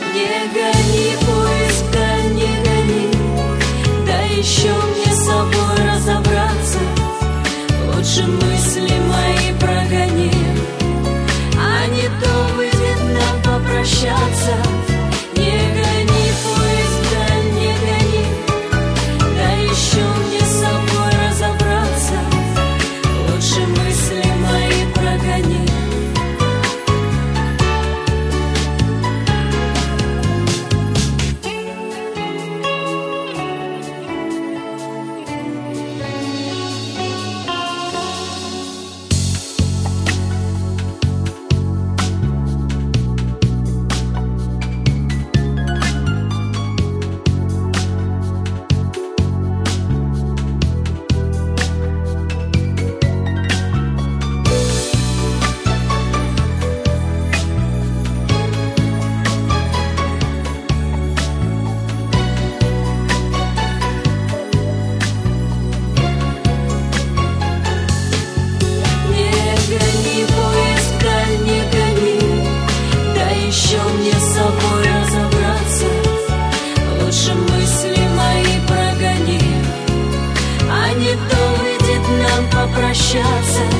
Не гони, поезд, да не гони, дай еще мне с собой разобраться. Лучше мысли мои прогони, а не то выйдет нам попрощаться. Не гони, поезд, да не гони, дай еще мне с собой разобраться. Лучше мысли мои прогони. Лучше мысли мои прогони, а не то выйдет нам попрощаться.